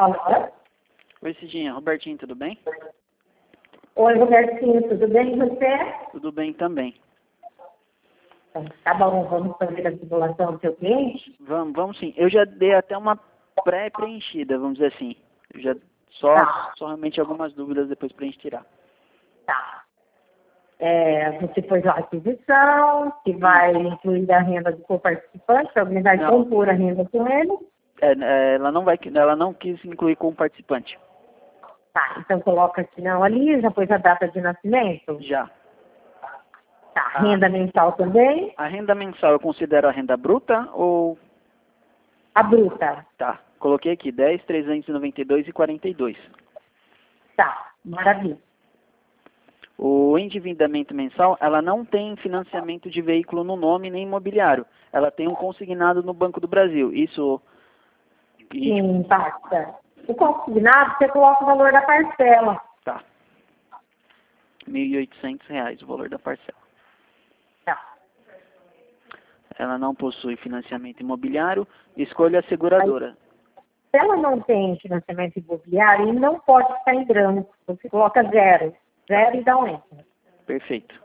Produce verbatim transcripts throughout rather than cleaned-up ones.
Alô? Oi, Cidinha. Robertinho, tudo bem? Oi, Robertinho, tudo bem e você? Tudo bem também. Tá bom, vamos fazer a simulação do seu cliente? Vamos, vamos sim. Eu já dei até uma pré-preenchida, vamos dizer assim. Eu já, só, Tá. só realmente algumas dúvidas depois pra gente tirar. Tá. É, você pôs a aquisição, que vai incluir a renda do co-participante, alguém vai Não. compor a renda com ele. É, é, ela, não vai, ela não quis incluir como participante. Tá, então coloca aqui não ali, já pôs a data de nascimento. Já. Tá, Ah. renda mensal também. A renda mensal eu considero a renda bruta ou... A bruta. Tá, coloquei aqui dez mil trezentos e noventa e dois reais e quarenta e dois centavos. Tá, maravilha. O endividamento mensal, ela não tem financiamento de veículo no nome nem imobiliário. Ela tem um consignado no Banco do Brasil. Isso... Sim, basta. O consignado, você coloca o valor da parcela. Tá. mil e oitocentos reais o valor da parcela. Tá. Ela não possui financiamento imobiliário. Escolha a seguradora. Se ela não tem financiamento imobiliário, ele não pode ficar em branco. Você coloca zero. Zero e dá um enter. Perfeito.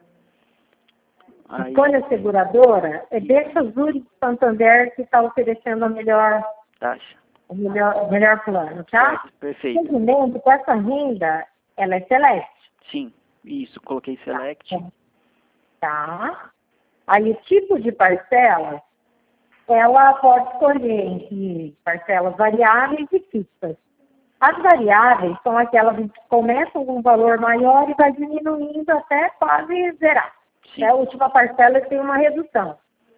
Aí, Escolha a seguradora, é deixa Zurich Santander que está oferecendo a melhor, taxa. o melhor, o melhor plano, tá? Certo, perfeito. Segundo, com essa renda, ela é select. Sim, isso. Coloquei select. Tá. Aí o tipo de parcela, ela pode escolher entre parcelas variáveis e fixas. As variáveis são aquelas que começam com um valor maior e vai diminuindo até quase zerar. Sim. A última parcela tem uma redução.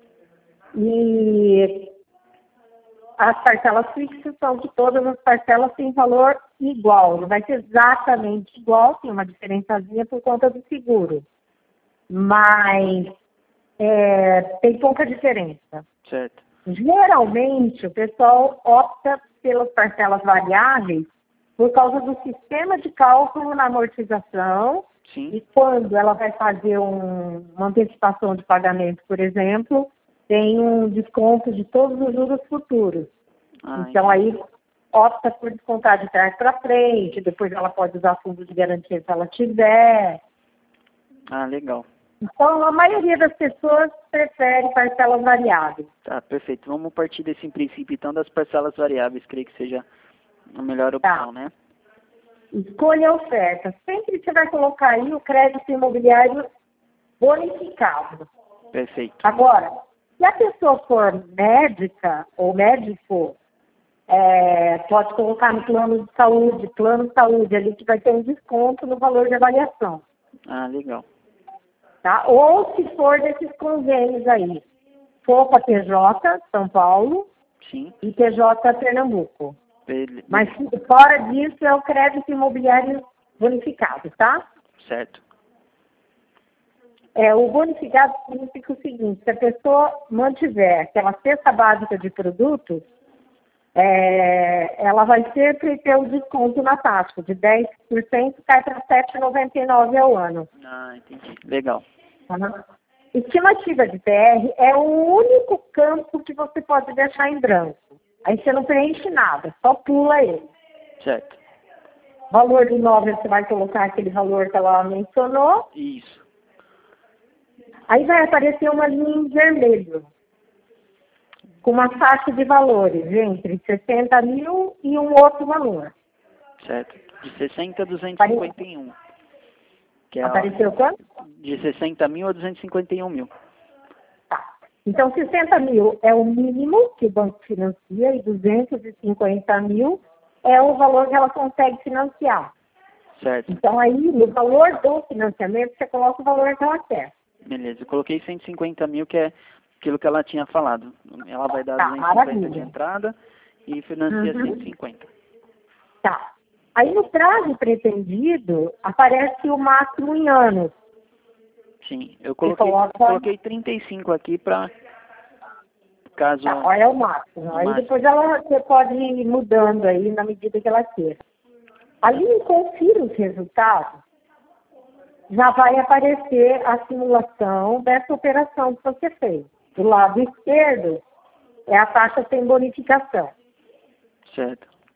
E as parcelas fixas são que todas as parcelas têm valor igual. Não vai ser exatamente igual, tem uma diferençazinha por conta do seguro. Mas é, tem pouca diferença. Certo. Geralmente, o pessoal opta pelas parcelas variáveis por causa do sistema de cálculo na amortização. Sim. E quando ela vai fazer um, uma antecipação de pagamento, por exemplo, tem um desconto de todos os juros futuros. Ah, então, aí opta por descontar de trás para frente, depois ela pode usar fundo de garantia se ela tiver. Ah, legal. Então, a maioria das pessoas prefere parcelas variáveis. Tá, perfeito. Vamos partir desse princípio, então, das parcelas variáveis. Creio que seja a melhor opção, Tá. né? Escolha a oferta. Sempre você vai colocar aí o crédito imobiliário bonificado. Perfeito. Agora, se a pessoa for médica ou médico, é, pode colocar no plano de saúde, plano de saúde, ali que vai ter um desconto no valor de avaliação. Ah, legal. Tá? Ou se for desses convênios aí, for para P J, São Paulo, Sim. e P J, Pernambuco. Ele... Mas fora disso é o crédito imobiliário bonificado, tá? Certo. É, o bonificado significa o seguinte, se a pessoa mantiver aquela cesta básica de produtos, é, ela vai sempre ter o desconto na taxa, de dez por cento cai para sete reais e noventa e nove centavos ao ano. Ah, entendi. Legal. Uhum. Estimativa de P R é o único campo que você pode deixar em branco. Aí você não preenche nada, só pula ele. Certo. Valor do imóvel, você vai colocar aquele valor que ela mencionou. Isso. Aí vai aparecer uma linha em vermelho, com uma faixa de valores entre sessenta mil e um outro valor. Certo. De sessenta a duzentos e cinquenta e um. Que é Apareceu quanto? de sessenta mil a duzentos e cinquenta e um mil. Tá. Então, sessenta mil é o mínimo que o banco financia e duzentos e cinquenta mil é o valor que ela consegue financiar. Certo. Então, aí, no valor do financiamento, você coloca o valor que ela quer. Beleza. Eu coloquei cento e cinquenta mil, que é aquilo que ela tinha falado. Ela vai dar Tá, duzentos e cinquenta de maravilha. entrada e financia Uhum. cento e cinquenta. Tá. Aí, no prazo pretendido, aparece o máximo em anos. Sim. Eu coloquei, coloca- coloquei trinta e cinco aqui para caso... Tá, olha o máximo. O Aí máximo. depois ela, você pode ir mudando aí na medida que ela queira. Ali em confira os resultados, já vai aparecer a simulação dessa operação que você fez. Do lado esquerdo é a taxa sem bonificação. Certo.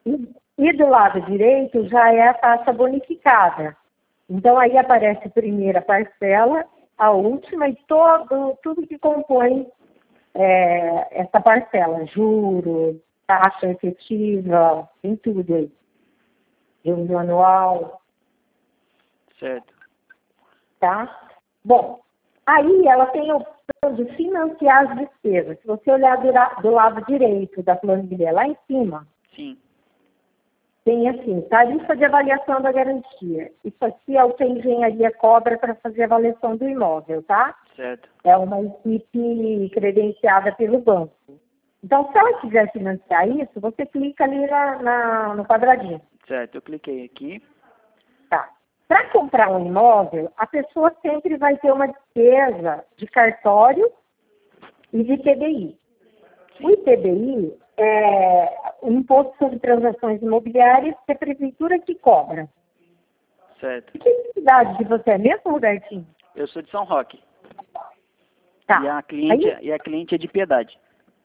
E, e do lado direito já é a taxa bonificada. Então, aí aparece a primeira parcela, a última e todo, tudo que compõe é, essa parcela. Juros, taxa efetiva, tem tudo aí. Juros anual. Certo. Tá? Bom, aí ela tem a opção de financiar as despesas. Se você olhar do, do lado direito da planilha, lá em cima, Sim. tem assim, tarifa de avaliação da garantia. Isso aqui é o que a engenharia cobra para fazer a avaliação do imóvel, tá? Certo. É uma equipe credenciada pelo banco. Então, se ela quiser financiar isso, você clica ali na, na, no quadradinho. Certo, eu cliquei aqui. Tá. Para comprar um imóvel, a pessoa sempre vai ter uma despesa de cartório e de I T B I. O I T B I é o Imposto sobre Transações Imobiliárias, que é a prefeitura que cobra. Certo. De que cidade que você é mesmo, Robertinho? Eu sou de São Roque. Tá. E a cliente, Aí, e a cliente é de Piedade.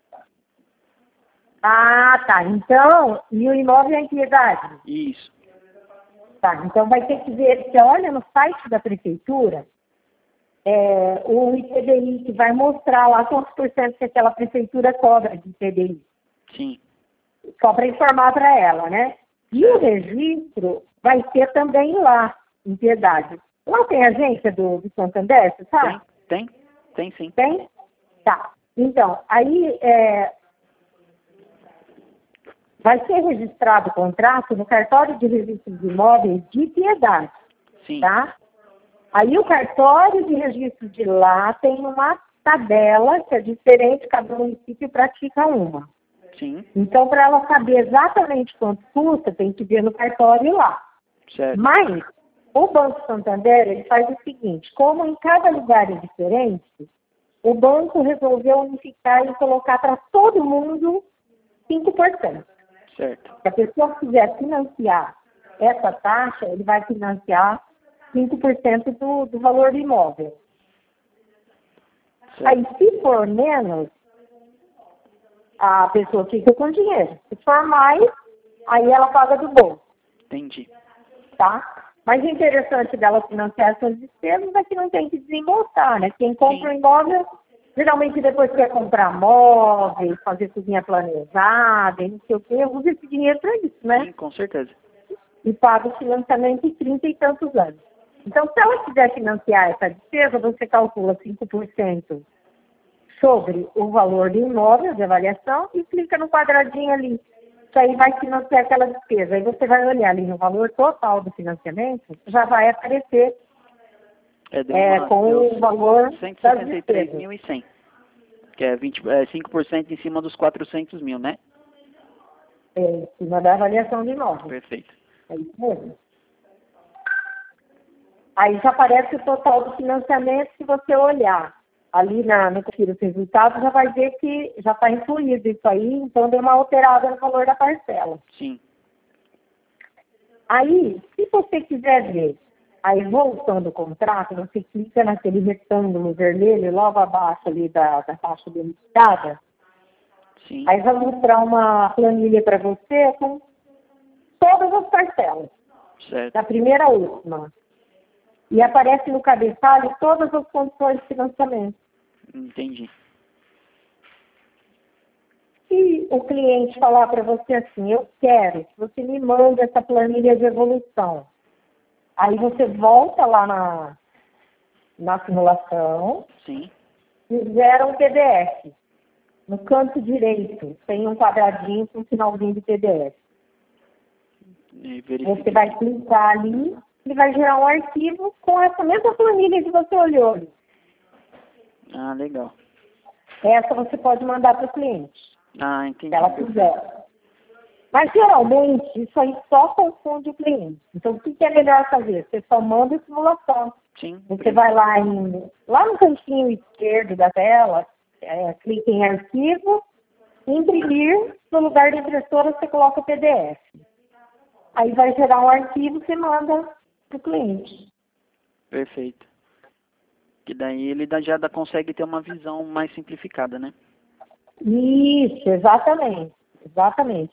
ah, tá. Então, e o imóvel é em Piedade? Isso. Tá. Então, vai ter que ver, você olha no site da prefeitura, é, o I T B I, que vai mostrar lá quantos por cento que aquela prefeitura cobra de I T B I. Sim. Só para informar para ela, né? E o registro vai ter também lá, em Piedade. Lá tem agência do, do Santander, você sabe? Tem? Tem? Tem sim. Tem? Tá. Então, aí é, vai ser registrado o contrato no cartório de registro de imóveis de Piedade, Sim. tá? Aí o cartório de registro de lá tem uma tabela que é diferente, cada município pratica uma. Sim. Então, para ela saber exatamente quanto custa, tem que ver no cartório lá. Certo. Mas, o Banco Santander, ele faz o seguinte, como em cada lugar é diferente, o banco resolveu unificar e colocar para todo mundo cinco por cento. Certo. Se a pessoa quiser financiar essa taxa, ele vai financiar cinco por cento do, do valor do imóvel. Certo. Aí, se for menos, a pessoa fica com dinheiro. Se for mais, aí ela paga do bolso, Entendi. tá? Mas o interessante dela financiar essas despesas é que não tem que desembolsar, né? Quem compra um Sim. imóvel, geralmente depois quer comprar móveis, fazer cozinha planejada, e não sei o quê, usa esse dinheiro para isso, né? Sim, com certeza. E paga o financiamento em trinta e tantos anos. Então, se ela quiser financiar essa despesa, você calcula cinco por cento sobre o valor do imóvel de avaliação e clica no quadradinho ali, que aí vai financiar aquela despesa. Aí você vai olhar ali no valor total do financiamento, já vai aparecer É, deu é, uma, com deu o valor cento e das sessenta e três despesas. mil e cem. Que é, vinte, é cinco por cento em cima dos quatrocentos mil, né? É, em cima da avaliação do imóvel. Perfeito. É isso mesmo. Aí já aparece o total do financiamento, se você olhar ali na, no confira os resultados, já vai ver que já está incluído isso aí, então deu uma alterada no valor da parcela. Sim. Aí, se você quiser ver a evolução do contrato, você clica naquele retângulo vermelho logo abaixo ali da, da taxa bonificada, Sim. aí vai mostrar uma planilha para você com todas as parcelas, Certo. da primeira à última. E aparece no cabeçalho todas as condições de financiamento. Entendi. Se o cliente falar para você assim, eu quero que você me mande essa planilha de evolução, aí você volta lá na, na simulação Sim. e gera um P D F. No canto direito tem um quadradinho com um finalzinho de P D F. E Você verifique. vai clicar ali e vai gerar um arquivo com essa mesma planilha que você olhou ali. Ah, legal. Essa você pode mandar para o cliente, Ah, se entendi. ela quiser. Mas, geralmente, isso aí só confunde o cliente. Então, o que é melhor fazer? Você só manda a simulação. Sim. Você vai lá, em, lá no cantinho esquerdo da tela, é, clica em arquivo, imprimir, no lugar da impressora você coloca o P D F. Aí vai gerar um arquivo e você manda para o cliente. Perfeito. Que daí ele dá- já dá- consegue ter uma visão mais simplificada, né? Isso, exatamente. Exatamente.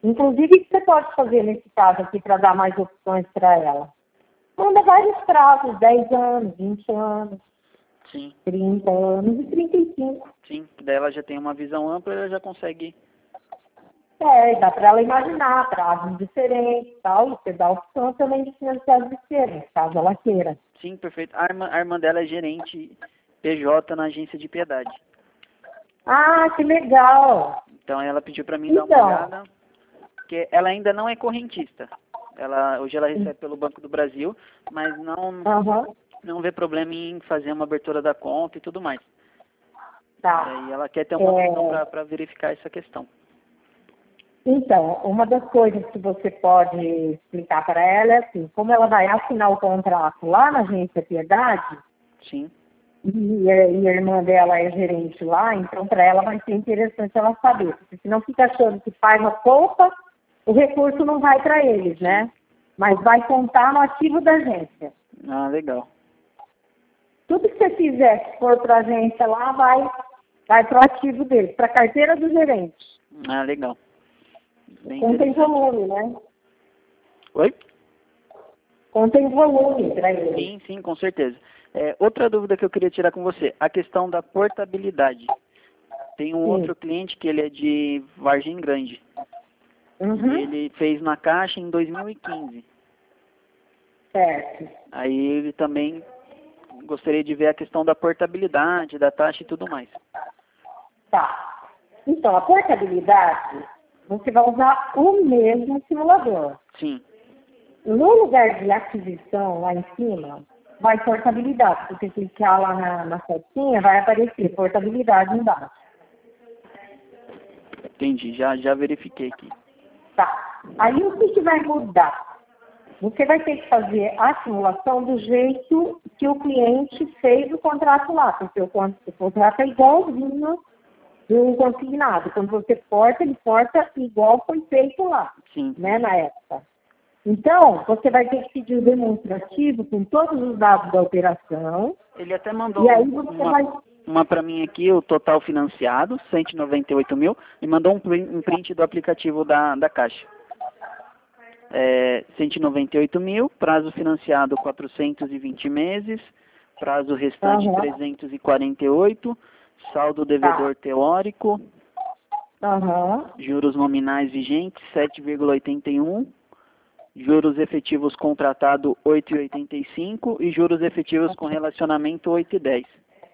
Inclusive, o que você pode fazer nesse caso aqui para dar mais opções para ela? Manda vários prazos, dez anos, vinte anos, Sim, trinta anos e trinta e cinco. sim. Daí ela já tem uma visão ampla, ela já consegue. É, dá para ela imaginar prazos diferentes e tal, e você dá a opção também de financiar diferentes, caso ela queira. Sim, perfeito. A irmã, a irmã dela é gerente P J na agência de Piedade. Ah, que legal! Então ela pediu para mim dar uma Então, olhada, porque ela ainda não é correntista. Ela, hoje ela recebe pelo Banco do Brasil, mas não, aham, não vê problema em fazer uma abertura da conta e tudo mais. tá. E ela quer ter uma É, opção para verificar essa questão. então, uma das coisas que você pode explicar para ela é assim, como ela vai assinar o contrato lá na agência Piedade, Sim, e a, e a irmã dela é gerente lá, então para ela vai ser interessante ela saber, porque senão fica achando que faz a poupa, o recurso não vai para eles, né? Mas vai contar no ativo da agência. ah, legal. Tudo que você fizer que for para a agência lá, vai, vai para o ativo deles, para a carteira do gerente. Ah, legal. Bem Conta em interessante. volume, né? Oi? Conta em volume para eles. Sim, sim, com certeza. É, outra dúvida que eu queria tirar com você, a questão da portabilidade. Tem um Sim. outro cliente que ele é de Vargem Grande. Uhum. Ele fez na Caixa em dois mil e quinze. Certo. Aí ele também gostaria de ver a questão da portabilidade, da taxa e tudo mais. Tá. Então, a portabilidade, você vai usar o mesmo simulador. Sim, No lugar de aquisição, lá em cima, vai portabilidade. Se você clicar lá na, na setinha, vai aparecer portabilidade embaixo. entendi. Já, já verifiquei aqui. Tá. Aí o que, que vai mudar? Você vai ter que fazer a simulação do jeito que o cliente fez o contrato lá, porque o, con- o contrato é igualzinho do consignado. Quando você porta, ele porta igual foi feito lá, Sim. né, na época. Então, você vai ter que pedir o demonstrativo com todos os dados da operação, Ele até mandou e aí você uma, vai... uma para mim aqui, o total financiado, cento e noventa e oito mil, e mandou um print, um print do aplicativo da, da Caixa. É, cento e noventa e oito mil, prazo financiado quatrocentos e vinte meses, prazo restante Aham, trezentos e quarenta e oito, saldo devedor tá. teórico, Aham, juros nominais vigentes sete vírgula oitenta e um, juros efetivos contratado oito vírgula oitenta e cinco e juros efetivos com relacionamento oito vírgula dez.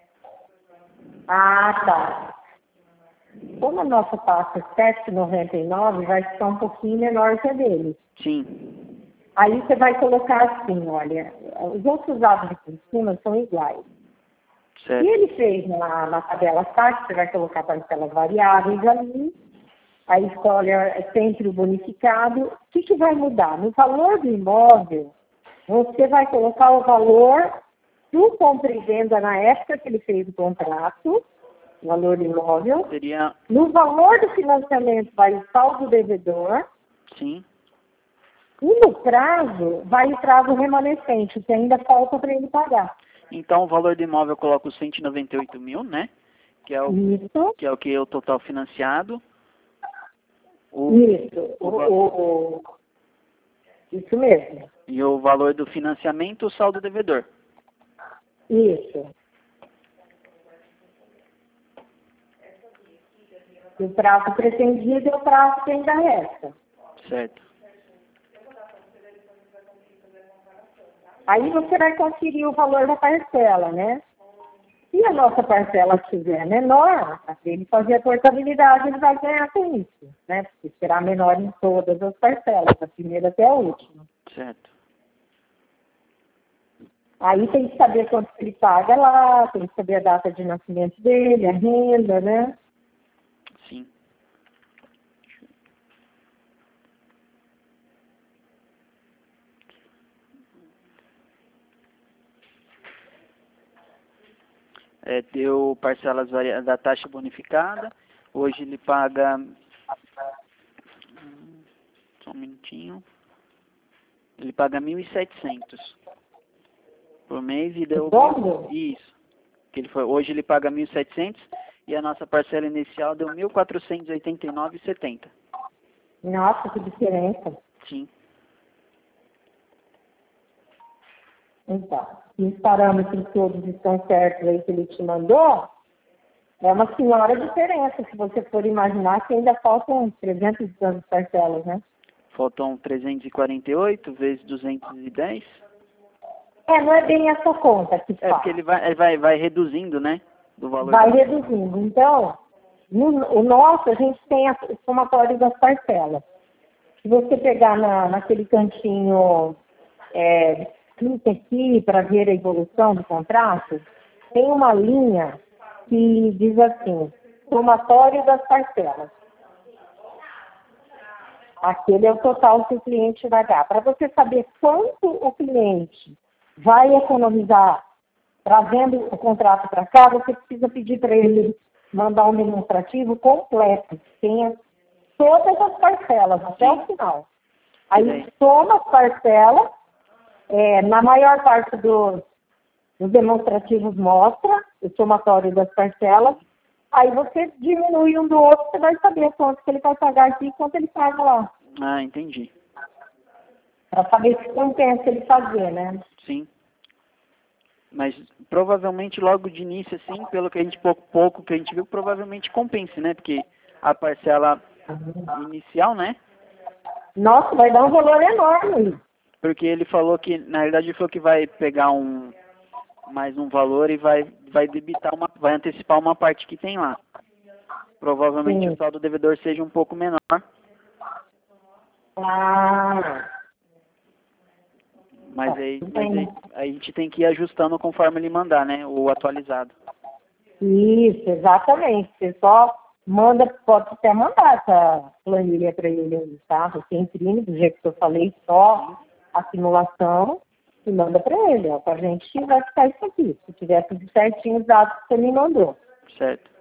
ah, tá. Como a nossa taxa é sete vírgula noventa e nove, vai ficar um pouquinho menor que a dele. Sim, Aí você vai colocar assim, olha, os outros dados aqui em cima são iguais. Se certo. ele fez na, na tabela taxa, você vai colocar parcelas variáveis ali, aí escolhe é sempre o bonificado. O que, que vai mudar? No valor do imóvel, você vai colocar o valor do compra e venda na época que ele fez o contrato, o valor do imóvel. Seria, No valor do financiamento vai o saldo devedor. sim, E no prazo, vai o prazo remanescente, que ainda falta para ele pagar. então o valor do imóvel eu coloco cento e noventa e oito mil, né? Que é o Isso, que é o que é o total financiado. O, isso, o o, va- o, o- isso mesmo, e o valor do financiamento, o saldo devedor. isso. O prazo pretendido é o prazo que ainda resta. Certo. Aí você vai conferir o valor da parcela, né? Se a nossa parcela estiver menor, se ele fazer a portabilidade, ele vai ganhar com isso, né? Porque será menor em todas as parcelas, da primeira até a última. Certo. Aí tem que saber quanto ele paga lá, tem que saber a data de nascimento dele, a renda, né? Sim. É, deu parcelas varia- da taxa bonificada. Hoje ele paga. hum, Só um minutinho. Ele paga mil e setecentos por mês e deu Dobro? isso. Que ele foi, hoje ele paga mil e setecentos e a nossa parcela inicial deu mil quatrocentos e oitenta e nove e setenta. Nossa, que diferença. Sim. Então, se os parâmetros todos estão certos aí que ele te mandou, é uma senhora diferença. Se você for imaginar que ainda faltam trezentas e tantas parcelas, né? Faltam trezentos e quarenta e oito vezes duzentos e dez. É, não é bem essa conta que É faz. porque ele vai, ele vai, vai reduzindo, né? Do valor. Vai da... reduzindo. Então, no, o nosso, a gente tem a- o somatório das parcelas. Se você pegar na, naquele cantinho, é, clique aqui para ver a evolução do contrato, tem uma linha que diz assim, somatório das parcelas. Aquele é o total que o cliente vai dar. Para você saber quanto o cliente vai economizar trazendo o contrato para cá, você precisa pedir para ele mandar um demonstrativo completo, que tenha todas as parcelas, até o final. Aí soma as parcelas, é, na maior parte dos, dos demonstrativos mostra o somatório das parcelas, aí você diminui um do outro, você vai saber quanto que ele vai pagar aqui e quanto ele paga lá. Ah, entendi. Para saber se compensa ele fazer, né? Sim. Mas provavelmente logo de início, assim, pelo que a gente pouco, pouco que a gente viu, provavelmente compense, né? Porque a parcela inicial, né? Nossa, vai dar um valor enorme. Porque ele falou que, na verdade, ele falou que vai pegar um mais um valor e vai, vai debitar uma, vai antecipar uma parte que tem lá. Provavelmente Sim. o saldo devedor seja um pouco menor. Ah, Mas tá, aí, tudo mas aí, bem. aí a gente tem que ir ajustando conforme ele mandar, né? O atualizado. Isso, exatamente. Você só manda, pode até mandar essa planilha para ele aí, tá? Você imprime do jeito que eu falei, só a simulação e manda para ele. Ó, pra gente vai ficar isso aqui. Se tiver tudo certinho, os dados que você me mandou. Certo.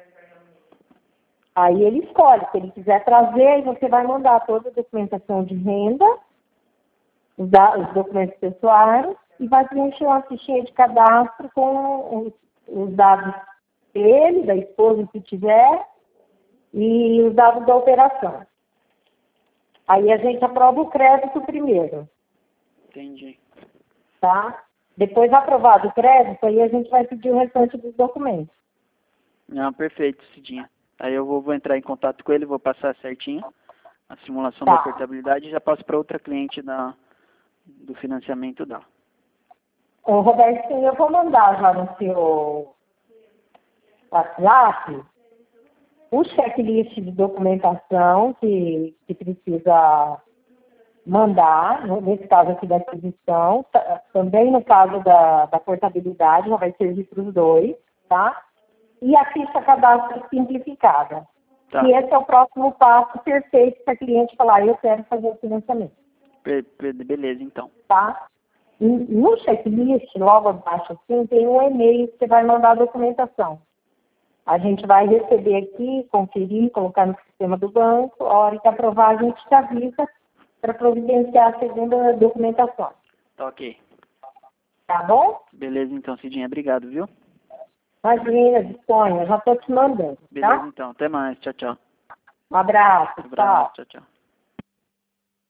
Aí ele escolhe. Se ele quiser trazer, aí você vai mandar toda a documentação de renda, os, da- os documentos pessoais, e vai preencher uma fichinha de cadastro com os, os dados dele, da esposa, se tiver, e os dados da operação. Aí a gente aprova o crédito primeiro, Entendi. tá? Depois aprovado o crédito, aí a gente vai pedir o restante dos documentos. Não, perfeito, Cidinha. Aí eu vou, vou entrar em contato com ele, vou passar certinho a simulação Tá. da portabilidade e já passo para outra cliente da, do financiamento dela. Ô, Robertinho, eu vou mandar já no seu WhatsApp o checklist de documentação que, que precisa mandar, no- nesse caso aqui da aquisição, ta- também no caso da, da portabilidade, já vai servir para os dois, tá? E a ficha cadastro simplificada. Tá. E esse é o próximo passo perfeito para a cliente falar, eu quero fazer o financiamento, Be- be- beleza, então. tá? E no checklist, logo abaixo assim, tem um e-mail que você vai mandar a documentação. A gente vai receber aqui, conferir, colocar no sistema do banco, a hora que aprovar a gente te avisa para providenciar a segunda documentação. Tá ok. Tá bom? Beleza, então, Cidinha. Obrigado, viu? Imagina, disponha, já estou te mandando, Beleza, tá? então. Até mais. Tchau, tchau. Um abraço, Abraço. tchau. Tchau, tchau.